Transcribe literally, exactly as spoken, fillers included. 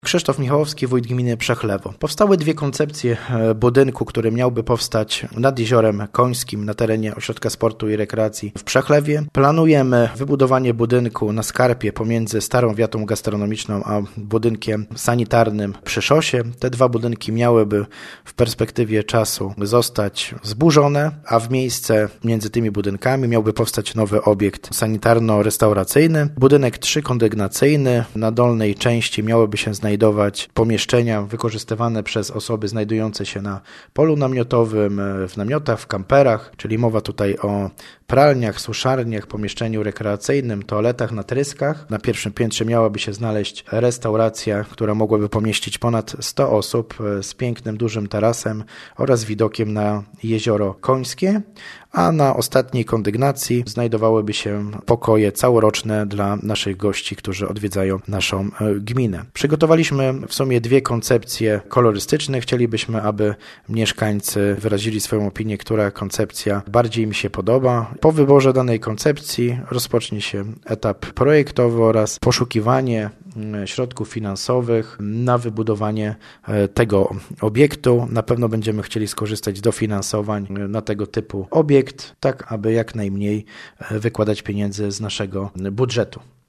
Krzysztof Michałowski, wójt gminy Przechlewo. Powstały dwie koncepcje budynku, który miałby powstać nad Jeziorem Końskim na terenie Ośrodka Sportu i Rekreacji w Przechlewie. Planujemy wybudowanie budynku na skarpie pomiędzy Starą Wiatą Gastronomiczną a budynkiem sanitarnym przy szosie. Te dwa budynki miałyby w perspektywie czasu zostać zburzone, a w miejsce między tymi budynkami miałby powstać nowy obiekt sanitarno-restauracyjny. Budynek trzykondygnacyjny. Na dolnej części miałyby się znajdować znajdować pomieszczenia wykorzystywane przez osoby znajdujące się na polu namiotowym, w namiotach, w kamperach, czyli mowa tutaj o pralniach, suszarniach, pomieszczeniu rekreacyjnym, toaletach na tryskach. Na pierwszym piętrze miałaby się znaleźć restauracja, która mogłaby pomieścić ponad sto osób z pięknym, dużym tarasem oraz widokiem na Jezioro Końskie, a na ostatniej kondygnacji znajdowałyby się pokoje całoroczne dla naszych gości, którzy odwiedzają naszą gminę. Przygotowaliśmy w sumie dwie koncepcje kolorystyczne. Chcielibyśmy, aby mieszkańcy wyrazili swoją opinię, która koncepcja bardziej im się podoba. Po wyborze danej koncepcji rozpocznie się etap projektowy oraz poszukiwanie środków finansowych na wybudowanie tego obiektu. Na pewno będziemy chcieli skorzystać z dofinansowań na tego typu obiekt, tak aby jak najmniej wykładać pieniędzy z naszego budżetu.